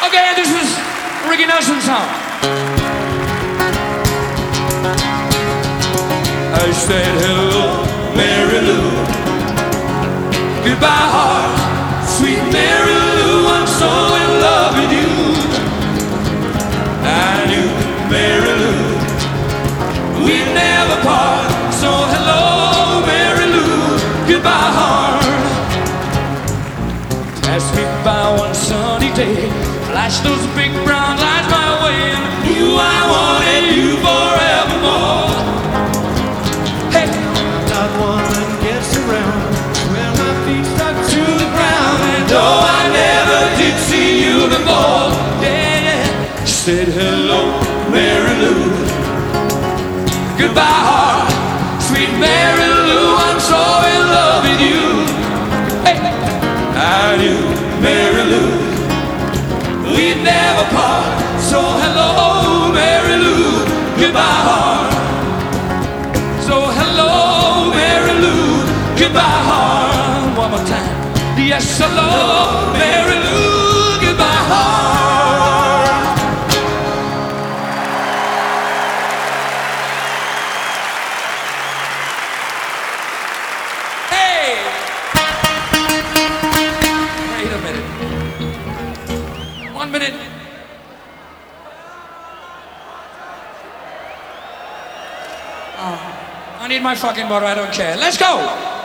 Okay, this is Ricky Nelson's song. I said hello, Mary Lou. Goodbye, heart, sweet Mary Lou. I'm so in love with you. I knew Mary Lou, we'd never part. So hello, Mary Lou. Goodbye, heart. Passed me by one sunny day, flashed those big brown lights my way, and knew I wanted you forevermore. Hey, not one that gets around when my feet stuck to the ground, and though I never did see you before, yeah, yeah. She said hello, Mary Lou. Goodbye, heart, sweet Mary Lou. I'm so in love with you. Hey, I knew Mary Lou, we'd never part. So hello, Mary Lou. Goodbye, heart. So hello, Mary Lou. Goodbye, heart. One more time. Yes, hello, Mary Lou. Goodbye, heart. Hey! Wait a minute. 1 minute. I need my fucking water, I don't care. Let's go!